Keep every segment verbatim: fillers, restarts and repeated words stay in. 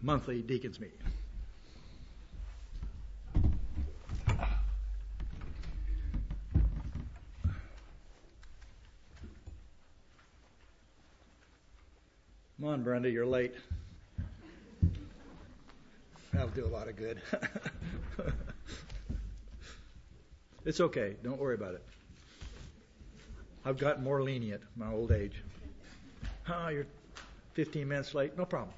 monthly deacons meeting. Come on, Brenda, you're late. That'll do a lot of good. It's okay. Don't worry about it. I've gotten more lenient in my old age. Oh, you're fifteen minutes late. No problem.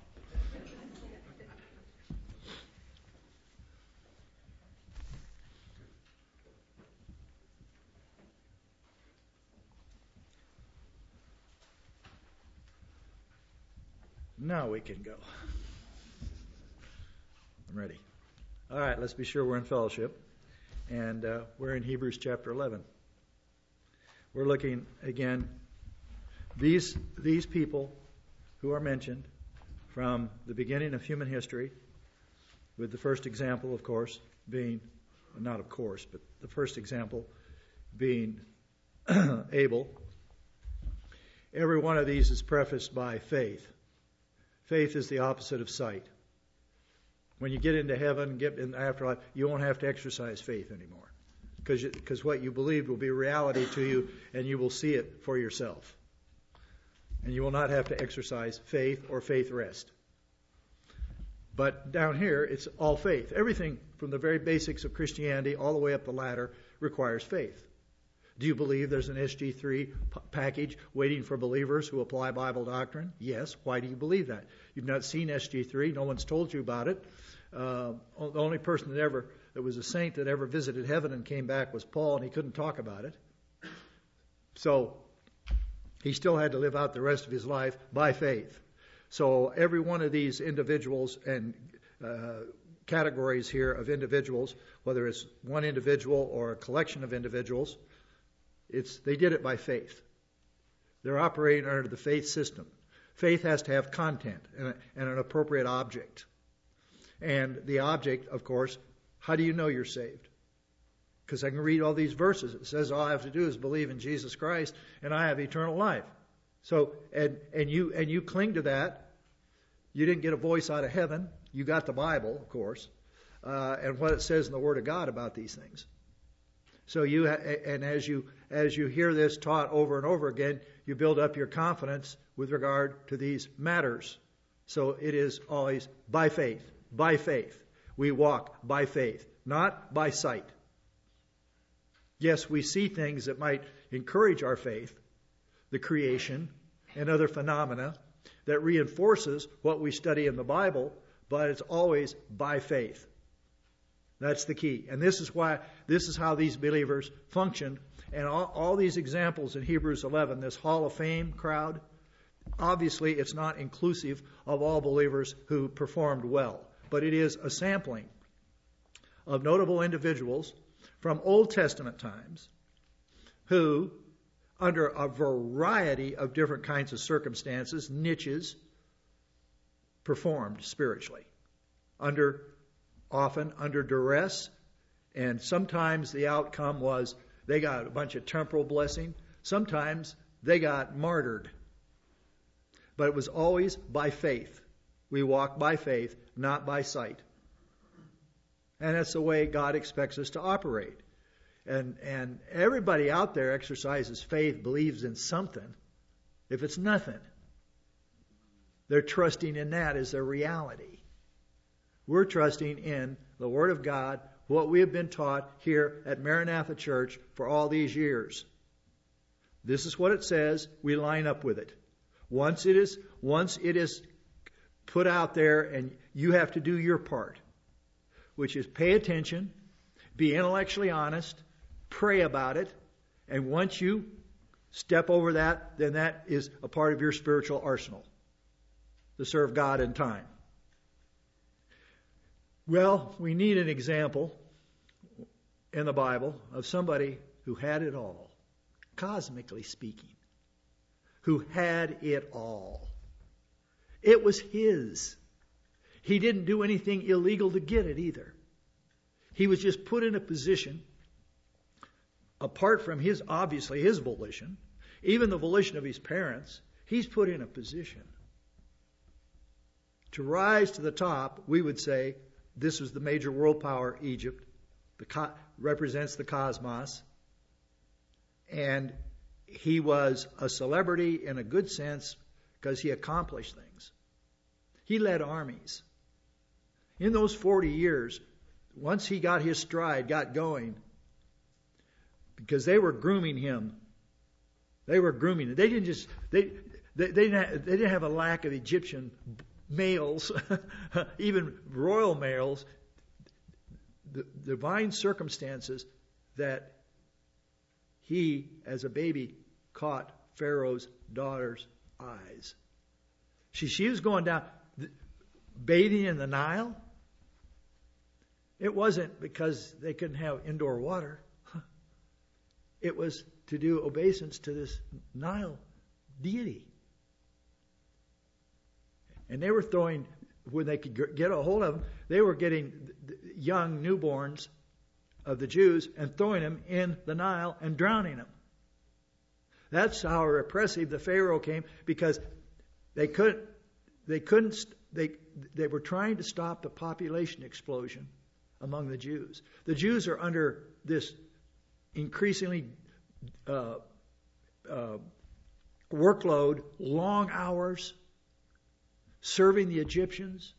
Now we can go. I'm ready. All right, let's be sure we're in fellowship. And uh, we're in Hebrews chapter eleven. We're looking again, these these people who are mentioned from the beginning of human history, with the first example, of course, being, not of course, but the first example being Abel. Every one of these is prefaced by faith. Faith is the opposite of sight. When you get into heaven, get in the afterlife, you won't have to exercise faith anymore. Because because what you believed will be reality to you, and you will see it for yourself. And you will not have to exercise faith or faith rest. But down here, it's all faith. Everything from the very basics of Christianity all the way up the ladder requires faith. Do you believe there's an S G three p- package waiting for believers who apply Bible doctrine? Yes. Why do you believe that? You've not seen S G three. No one's told you about it. Uh, the only person that ever, that was a saint that ever visited heaven and came back was Paul, and he couldn't talk about it. So he still had to live out the rest of his life by faith. So every one of these individuals and uh, categories here of individuals, whether it's one individual or a collection of individuals, it's they did it by faith. They're operating under the faith system. Faith has to have content and, a, and an appropriate object. And the object, of course, how do you know you're saved? Because I can read all these verses. It says all I have to do is believe in Jesus Christ, and I have eternal life. So, and and you and you cling to that. You didn't get a voice out of heaven. You got the Bible, of course, uh, and what it says in the Word of God about these things. So you and as you as you hear this taught over and over again, you build up your confidence with regard to these matters. So it is always by faith. By faith. We walk by faith, not by sight. Yes, we see things that might encourage our faith, the creation and other phenomena that reinforces what we study in the Bible, but it's always by faith. That's the key. And this is why, this is how these believers functioned. And all, all these examples in Hebrews eleven, this Hall of Fame crowd, obviously it's not inclusive of all believers who performed well. But it is a sampling of notable individuals from Old Testament times who, under a variety of different kinds of circumstances, niches, performed spiritually. Under, often under duress, and sometimes the outcome was they got a bunch of temporal blessing. Sometimes they got martyred. But it was always by faith. We walk by faith, not by sight. And that's the way God expects us to operate. And and everybody out there exercises faith, believes in something. If it's nothing, they're trusting in that as their reality. We're trusting in the Word of God, what we have been taught here at Maranatha Church for all these years. This is what it says. We line up with it. Once it is, once it is put out there, and you have to do your part, which is pay attention, be intellectually honest, pray about it, and once you step over that, then that is a part of your spiritual arsenal to serve God in time. Well, we need an example in the Bible of somebody who had it all, cosmically speaking, who had it all. It was his. He didn't do anything illegal to get it either. He was just put in a position, apart from his, obviously his volition, even the volition of his parents, he's put in a position To rise to the top, we would say this was the major world power, Egypt. The co- represents the cosmos. And he was a celebrity in a good sense because he accomplished things. He led armies. In those forty years, once he got his stride, got going, because they were grooming him. They were grooming him. They didn't just, they, they, they, didn't, have, they didn't have a lack of Egyptian males, even royal males, the divine circumstances that he, as a baby, caught Pharaoh's daughter's eyes. She, she was going down, bathing in the Nile. It wasn't because they couldn't have indoor water. It was to do obeisance to this Nile deity. And they were throwing, when they could get a hold of them, they were getting young newborns of the Jews and throwing them in the Nile and drowning them. That's how repressive the Pharaoh came, because they couldn't, they couldn't, they, they were trying to stop the population explosion among the Jews. The Jews are under this increasingly uh, uh, workload, long hours, serving the Egyptians.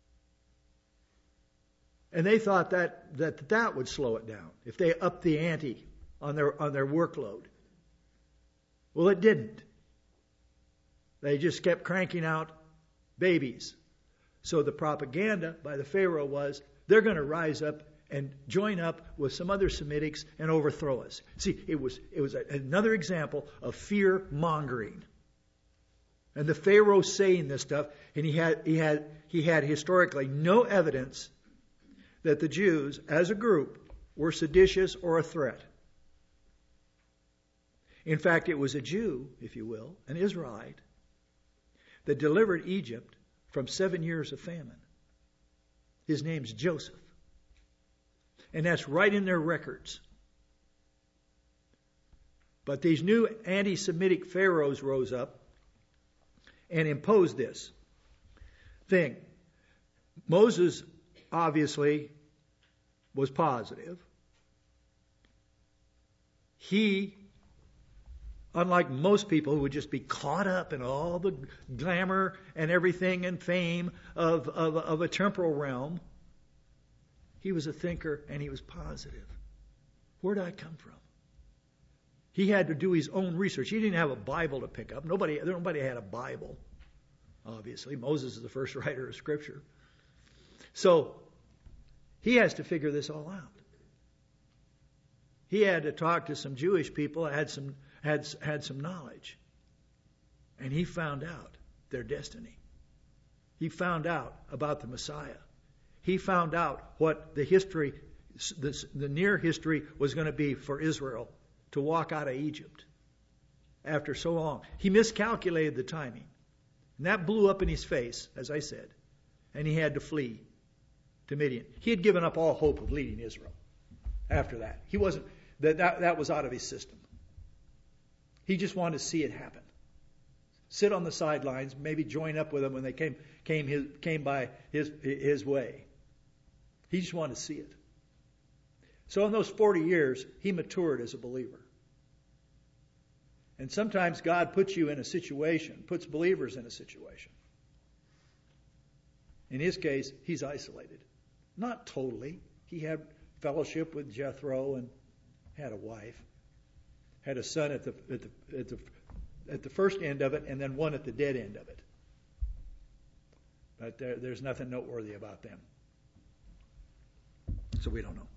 And they thought that, that that would slow it down if they upped the ante on their on their workload. Well, it didn't. They just kept cranking out babies. So the propaganda by the Pharaoh was, they're going to rise up and join up with some other Semitics and overthrow us. See, it was it was a, another example of fear mongering. And the Pharaoh saying this stuff, and he had he had he had historically no evidence that the Jews as a group were seditious or a threat. In fact, it was a Jew, if you will, an Israelite, that delivered Egypt from seven years of famine. His name's Joseph. And that's right in their records. But these new anti-Semitic pharaohs rose up and imposed this thing. Moses obviously was positive. He, unlike most people who would just be caught up in all the glamour and everything and fame of, of, of a temporal realm, he was a thinker and he was positive. Where did I come from? He had to do his own research. He didn't have a Bible to pick up. Nobody, nobody had a Bible, obviously. Moses is the first writer of Scripture. So he has to figure this all out. He had to talk to some Jewish people that had some had had some knowledge. And he found out their destiny. He found out about the Messiah. He found out what the history, the, the near history was going to be for Israel to walk out of Egypt after so long. He miscalculated the timing. And that blew up in his face, as I said. And he had to flee to Midian. He had given up all hope of leading Israel after that. He wasn't, that, that, that was out of his system. He just wanted to see it happen. Sit on the sidelines, maybe join up with them when they came came his, came by his his way. He just wanted to see it. So in those forty years, he matured as a believer. And sometimes God puts you in a situation, puts believers in a situation. In his case, he's isolated. Not totally. He had fellowship with Jethro and had a wife. Had a son at the at the at the at the first end of it, and then one at the dead end of it. But there, there's nothing noteworthy about them. So we don't know.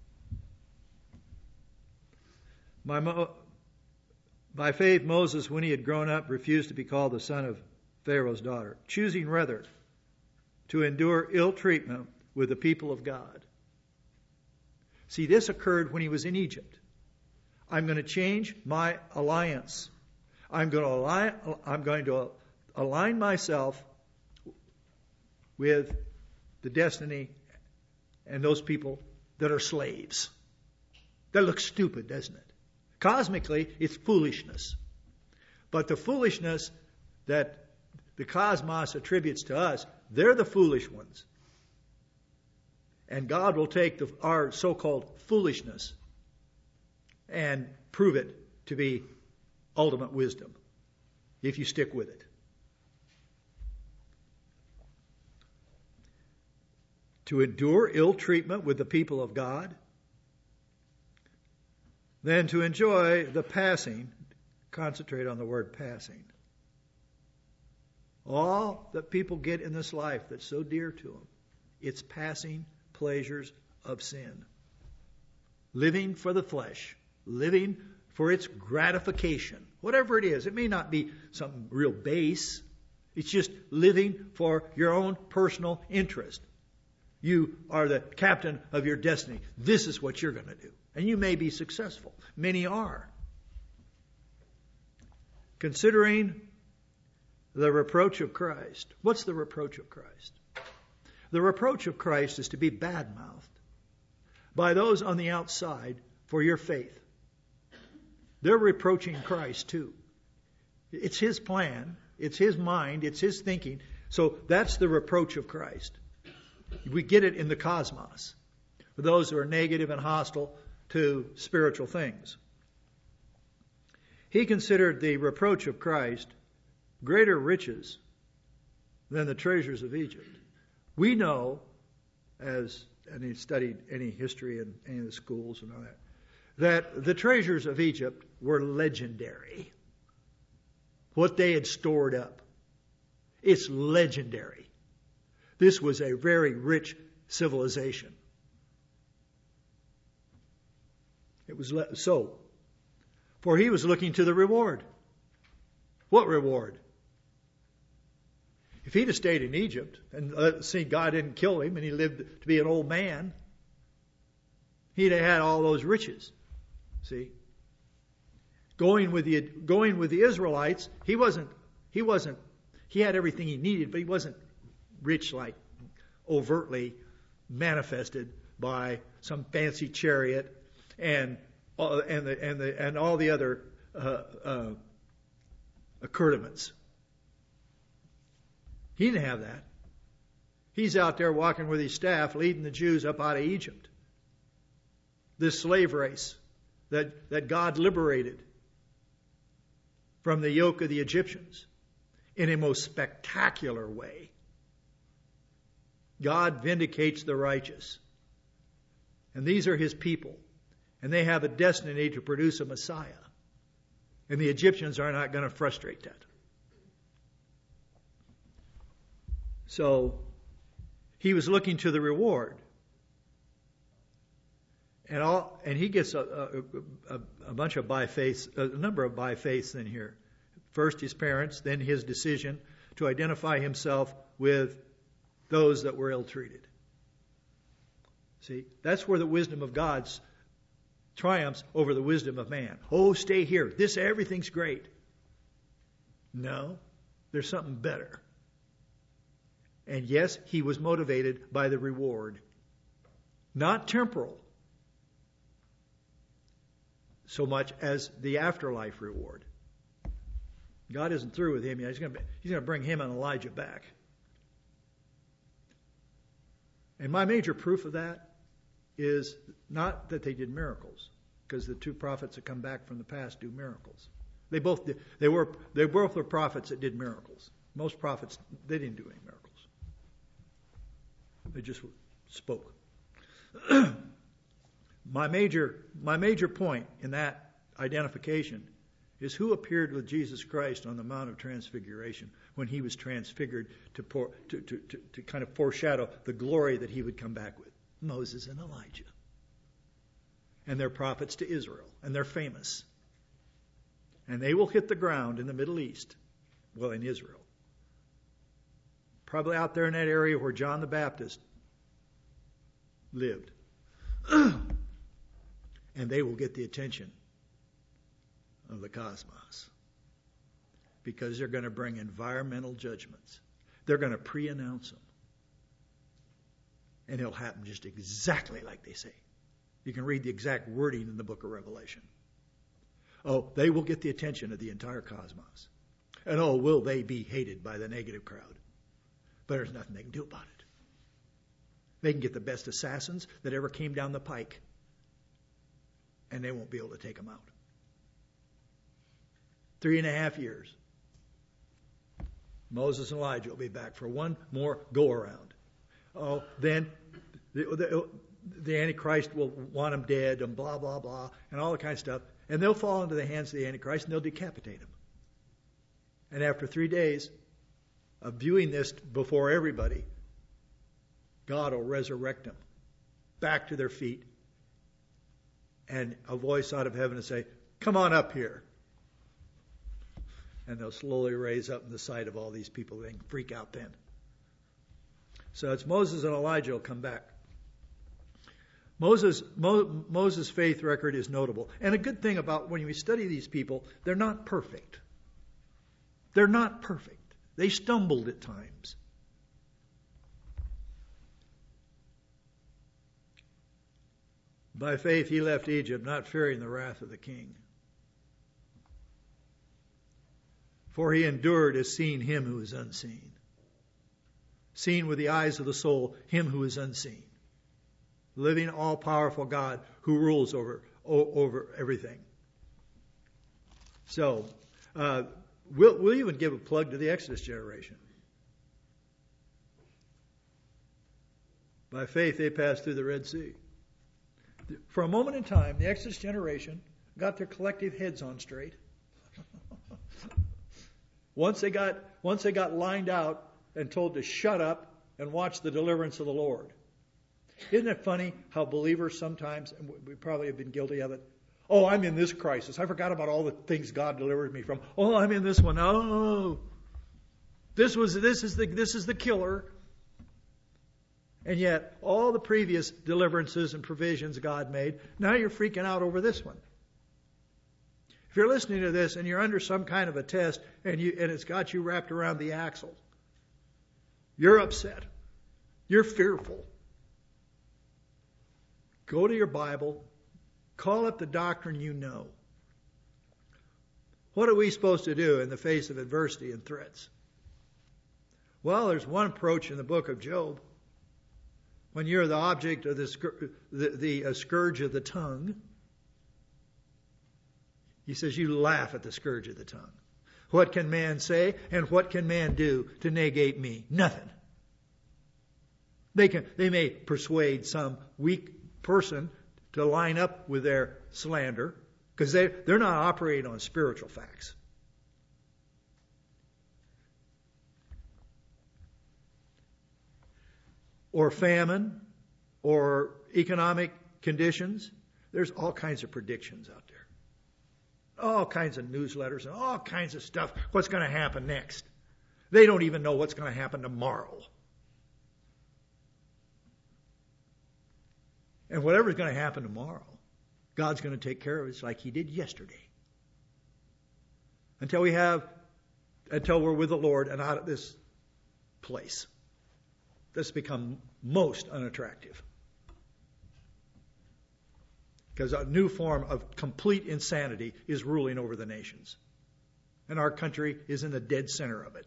By, Mo, by faith, Moses, when he had grown up, refused to be called the son of Pharaoh's daughter, choosing rather to endure ill treatment with the people of God. See, this occurred when he was in Egypt. I'm going to change my alliance. I'm going to align, I'm going to align myself with the destiny and those people that are slaves. That looks stupid, doesn't it? Cosmically, it's foolishness. But the foolishness that the cosmos attributes to us they're the foolish ones. And God will take the, our so-called foolishness and prove it to be ultimate wisdom if you stick with it. To endure ill treatment with the people of God, then to enjoy the passing, concentrate on the word passing, all that people get in this life that's so dear to them, it's passing pleasures of sin. Living for the flesh, living for its gratification, whatever it is. It may not be something real base. It's just living for your own personal interest. You are the captain of your destiny. This is what you're going to do. And you may be successful. Many are. Considering the reproach of Christ. What's the reproach of Christ? The reproach of Christ is to be bad-mouthed by those on the outside for your faith. They're reproaching Christ too. It's His plan. It's His mind. It's His thinking. So that's the reproach of Christ. We get it in the cosmos for those who are negative and hostile to spiritual things. He considered the reproach of Christ greater riches than the treasures of Egypt. We know, as any studied any history in any of the schools and all that, that the treasures of Egypt were legendary. What they had stored up. It's legendary. This was a very rich civilization. It was le- so. For he was looking to the reward. What reward? If he'd have stayed in Egypt and uh, see God didn't kill him and he lived to be an old man, he'd have had all those riches. See? Going with the going with the Israelites, he wasn't he wasn't he had everything he needed, but he wasn't rich like overtly manifested by some fancy chariot and uh, and the and the and all the other uh, uh, accoutrements. He didn't have that. He's out there walking with his staff, leading the Jews up out of Egypt. This slave race that, that God liberated from the yoke of the Egyptians in a most spectacular way. God vindicates the righteous. And these are His people. And they have a destiny to produce a Messiah. And the Egyptians are not going to frustrate that. So, he was looking to the reward. And all, and he gets a, a, a, a bunch of by faiths, a number of by faiths in here. First his parents, then his decision to identify himself with those that were ill-treated. See, that's where the wisdom of God triumphs over the wisdom of man. Oh, stay here. This, everything's great. No, there's something better. And yes, he was motivated by the reward. Not temporal so much as the afterlife reward. God isn't through with him yet. He's going to, he's going to bring him and Elijah back. And my major proof of that is not that they did miracles, because the two prophets that come back from the past do miracles. They both did. They were they both were prophets that did miracles. Most prophets, they didn't do any miracles. They just spoke. my major my major point in that identification is who appeared with Jesus Christ on the Mount of Transfiguration when he was transfigured to, pour, to, to, to, to kind of foreshadow the glory that he would come back with. Moses and Elijah. And they're prophets to Israel. And they're famous. And they will hit the ground in the Middle East. Well, in Israel. Probably out there in that area where John the Baptist lived. And they will get the attention of the cosmos. Because they're going to bring environmental judgments. They're going to pre-announce them. And it'll happen just exactly like they say. You can read the exact wording in the book of Revelation. Oh, they will get the attention of the entire cosmos. And oh, will they be hated by the negative crowd? But there's nothing they can do about it. They can get the best assassins that ever came down the pike, and they won't be able to take them out. Three and a half years. Moses and Elijah will be back for one more go-around. Oh, then the, the, the Antichrist will want them dead and blah, blah, blah, and all that kind of stuff. And they'll fall into the hands of the Antichrist, and they'll decapitate him. And after three days of viewing this before everybody, God will resurrect them back to their feet. And a voice out of heaven will say, come on up here. And they'll slowly raise up in the sight of all these people. They can freak out then. So it's Moses and Elijah will come back. Moses, Mo, Moses' faith record is notable. And a good thing about when we study these people, they're not perfect. They're not perfect. They stumbled at times. By faith he left Egypt, not fearing the wrath of the king. For he endured as seeing him who is unseen. Seen with the eyes of the soul, him who is unseen. Living all-powerful God who rules over, over everything. So, uh, we'll, we'll even give a plug to the Exodus generation. By faith they passed through the Red Sea. For a moment in time, the Exodus generation got their collective heads on straight. Once they got once they got lined out and told to shut up and watch the deliverance of the Lord. Isn't it funny how believers sometimes, and we probably have been guilty of it, oh, I'm in this crisis. I forgot about all the things God delivered me from. Oh, I'm in this one. Oh, this was this is the this is the killer. And yet, all the previous deliverances and provisions God made, now you're freaking out over this one. If you're listening to this and you're under some kind of a test and you and it's got you wrapped around the axle, you're upset. You're fearful. Go to your Bible. Call up the doctrine you know. What are we supposed to do in the face of adversity and threats? Well, there's one approach in the book of Job. When you're the object of the, scourge, the, the uh, scourge of the tongue, he says you laugh at the scourge of the tongue. What can man say and what can man do to negate me? Nothing. They can. They may persuade some weak person to line up with their slander because they, they're not operating on spiritual facts. Or famine, or economic conditions. There's all kinds of predictions out there. All kinds of newsletters and all kinds of stuff. What's going to happen next? They don't even know what's going to happen tomorrow. And whatever's going to happen tomorrow, God's going to take care of it like He did yesterday. Until we have, until we're with the Lord and out of this place. This has become most unattractive. Because a new form of complete insanity is ruling over the nations. And our country is in the dead center of it.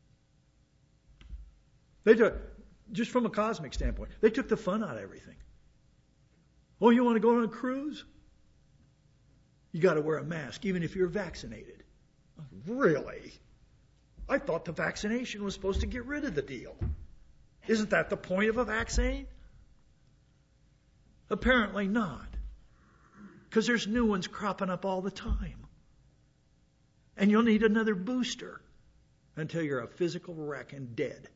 They took, just from a cosmic standpoint, they took the fun out of everything. Oh, you want to go on a cruise? You got to wear a mask, even if you're vaccinated. Really? I thought the vaccination was supposed to get rid of the deal. Isn't that the point of a vaccine? Apparently not. Because there's new ones cropping up all the time. And you'll need another booster until you're a physical wreck and dead.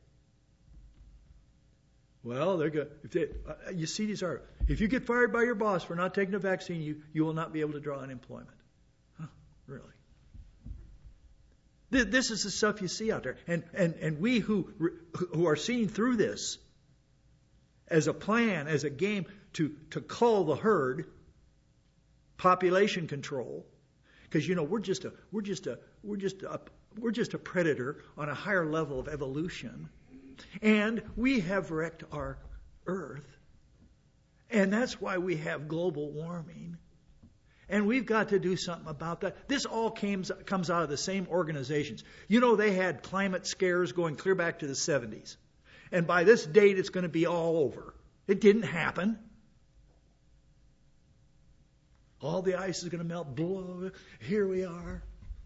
Well, they're good. If they, uh, you see these are, if you get fired by your boss for not taking a vaccine, you, you will not be able to draw unemployment. Huh, really? This is the stuff you see out there. And, and, and we who, who are seeing through this as a plan, as a game to, to cull the herd, population control, because you know we're just a we're just a we're just a we're just a predator on a higher level of evolution, and we have wrecked our earth, and that's why we have global warming. And we've got to do something about that. This all came, comes out of the same organizations. You know, they had climate scares going clear back to the seventies. And by this date, it's going to be all over. It didn't happen. All the ice is going to melt. Blow. Here we are.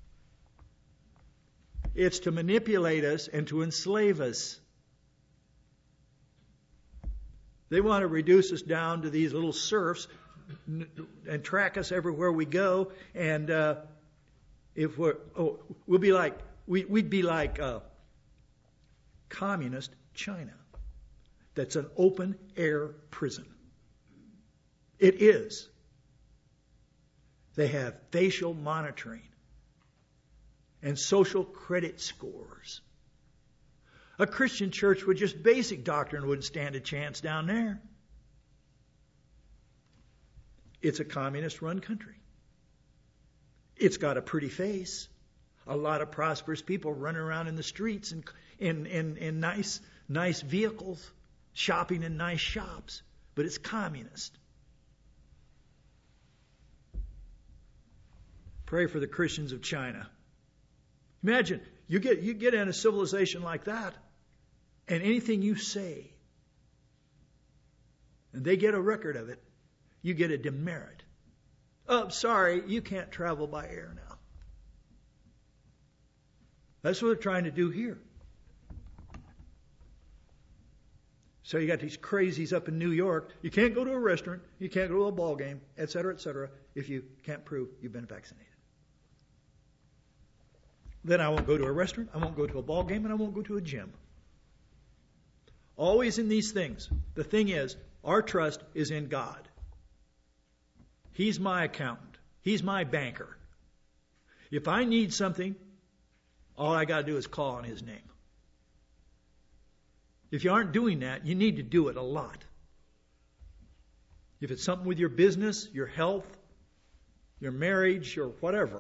It's to manipulate us and to enslave us. They want to reduce us down to these little serfs and track us everywhere we go. And uh, if we're, oh, we'll be like, we, we'd be like uh, communist China. That's an open air prison. It is. They have facial monitoring and social credit scores. A Christian church with just basic doctrine wouldn't stand a chance down there. It's a communist-run country. It's got a pretty face. A lot of prosperous people running around in the streets in, in, in, in nice, nice vehicles, shopping in nice shops. But it's communist. Pray for the Christians of China. Imagine, you get, you get in a civilization like that, and anything you say, and they get a record of it, you get a demerit. Oh, sorry, you can't travel by air now. That's what they're trying to do here. So you got these crazies up in New York. You can't go to a restaurant, you can't go to a ball game, et cetera, et cetera, if you can't prove you've been vaccinated. Then I won't go to a restaurant, I won't go to a ball game, and I won't go to a gym. Always in these things. The thing is, our trust is in God. He's my accountant. He's my banker. If I need something, all I got to do is call on His name. If you aren't doing that, you need to do it a lot. If it's something with your business, your health, your marriage, or whatever,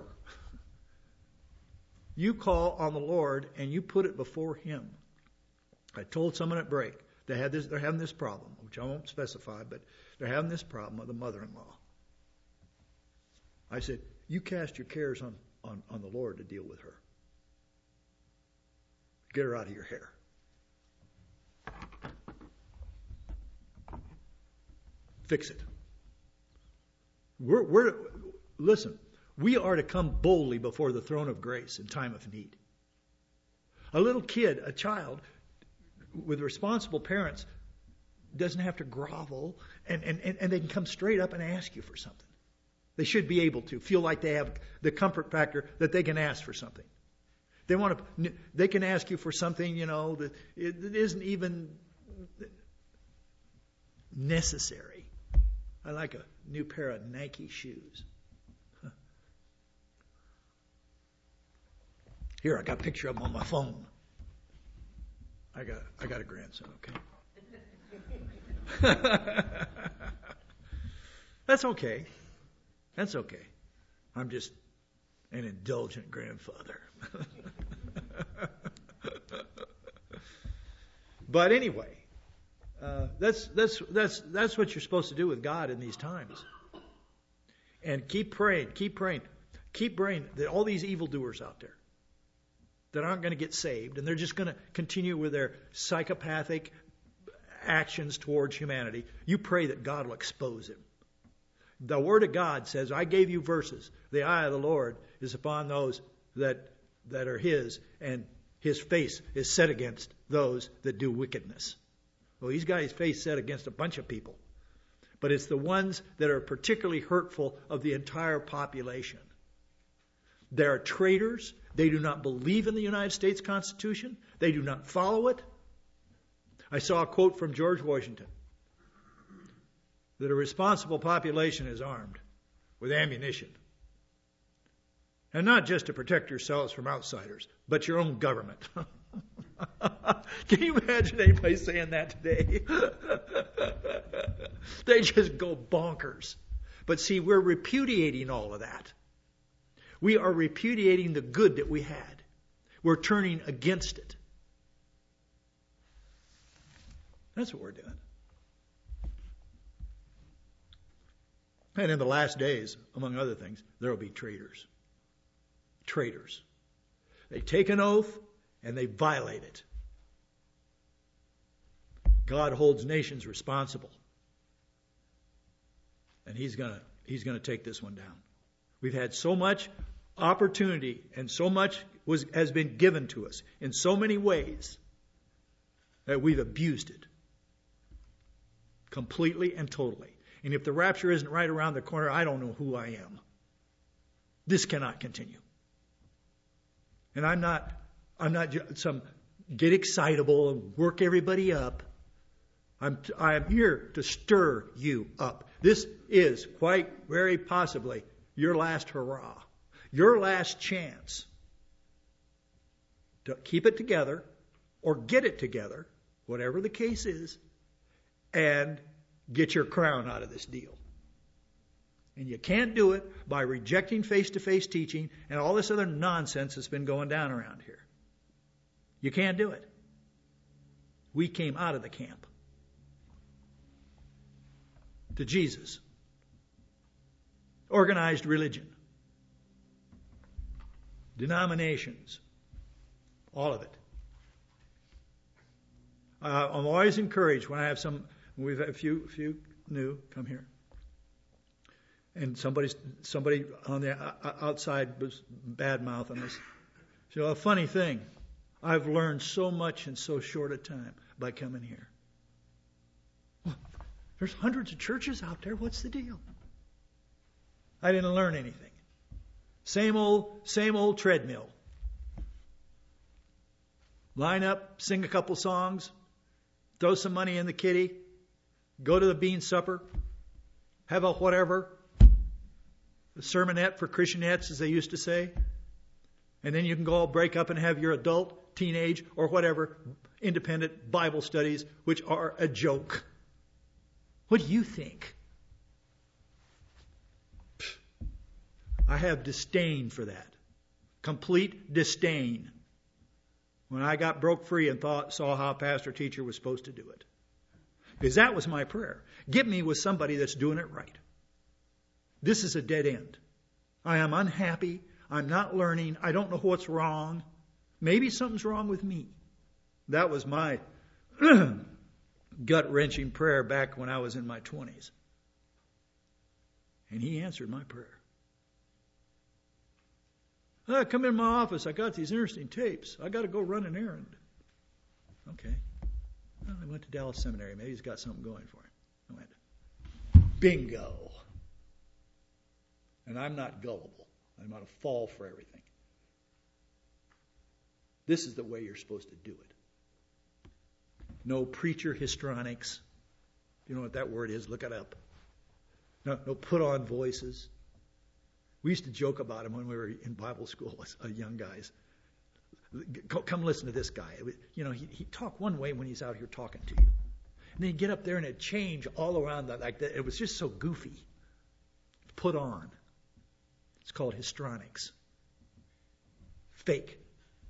you call on the Lord and you put it before Him. I told someone at break, they had this, they're having this problem, which I won't specify, but they're having this problem with a mother-in-law. I said, you cast your cares on, on, on the Lord to deal with her. Get her out of your hair. Fix it. We're, we're, listen, we are to come boldly before the throne of grace in time of need. A little kid, a child, with responsible parents, doesn't have to grovel, and, and, and they can come straight up and ask you for something. They should be able to feel like they have the comfort factor that they can ask for something. They want to. They can ask you for something, you know, that it isn't even necessary. I like a new pair of Nike shoes. Huh. Here, I got a picture of them on my phone. I got. I got a grandson. Okay. That's okay. That's okay. I'm just an indulgent grandfather. But anyway, uh, that's that's that's that's what you're supposed to do with God in these times. And keep praying, keep praying, keep praying that all these evildoers out there that aren't going to get saved, and they're just going to continue with their psychopathic actions towards humanity. You pray that God will expose him. The Word of God says, I gave you verses. The eye of the Lord is upon those that that are His, and His face is set against those that do wickedness. Well, He's got His face set against a bunch of people. But it's the ones that are particularly hurtful of the entire population. They are traitors. They do not believe in the United States Constitution. They do not follow it. I saw a quote from George Washington that a responsible population is armed with ammunition. And not just to protect yourselves from outsiders, but your own government. Can you imagine anybody saying that today? They just go bonkers. But see, we're repudiating all of that. We are repudiating the good that we had. We're turning against it. That's what we're doing. And in the last days, among other things, there will be traitors. Traitors. They take an oath and they violate it. God holds nations responsible. And he's going to he's going to take this one down. We've had so much opportunity and so much was has been given to us in so many ways that we've abused it completely and totally. And if the rapture isn't right around the corner, I don't know who I am. This cannot continue. And I'm not I'm not some get excitable and work everybody up. I'm I'm here to stir you up. This is quite very possibly your last hurrah, your last chance to keep it together or get it together, whatever the case is, and get your crown out of this deal. And you can't do it by rejecting face-to-face teaching and all this other nonsense that's been going down around here. You can't do it. We came out of the camp to Jesus. Organized religion. Denominations. All of it. Uh, I'm always encouraged when I have some, we've had a few, few new come here. And somebody, somebody on the outside was bad-mouthing us. So a funny thing, I've learned so much in so short a time by coming here. Well, there's hundreds of churches out there. What's the deal? I didn't learn anything. Same old, same old treadmill. Line up, sing a couple songs, throw some money in the kitty, go to the bean supper, have a whatever, a sermonette for Christianettes, as they used to say. And then you can go all break up and have your adult, teenage, or whatever, independent Bible studies, which are a joke. What do you think? I have disdain for that. Complete disdain. When I got broke free and thought, saw how a pastor teacher was supposed to do it. Because that was my prayer. Get me with somebody that's doing it right. This is a dead end. I am unhappy. I'm not learning. I don't know what's wrong. Maybe something's wrong with me. That was my gut-wrenching prayer back when I was in my twenties. And he answered my prayer. I come in my office. I got these interesting tapes. I got to go run an errand. Okay. Well, I went to Dallas Seminary. Maybe he's got something going for him. I went, bingo. And I'm not gullible. I'm not a fall for everything. This is the way you're supposed to do it. No preacher histrionics. You know what that word is? Look it up. No, no put on voices. We used to joke about him when we were in Bible school as uh, young guys. Come listen to this guy. You know, he, he'd talk one way when he's out here talking to you. And then he'd get up there and it'd change all around that. Like that. It was just so goofy. Put on. It's called histrionics. Fake.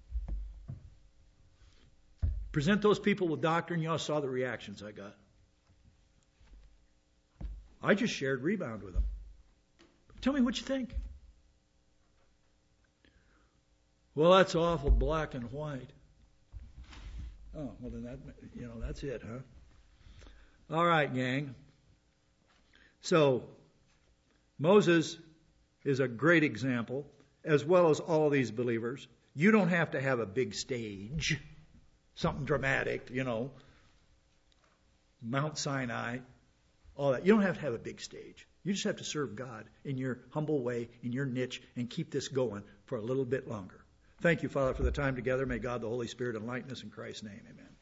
Present those people with doctrine. Y'all saw the reactions I got. I just shared Rebound with them. Tell me what you think. Well, that's awful black and white. Oh, well then that, you know, that's it, huh? All right, gang. So, Moses is a great example, as well as all of these believers. You don't have to have a big stage, something dramatic, you know, Mount Sinai, all that. You don't have to have a big stage. You just have to serve God in your humble way, in your niche, and keep this going for a little bit longer. Thank you, Father, for the time together. May God, the Holy Spirit, enlighten us in Christ's name. Amen.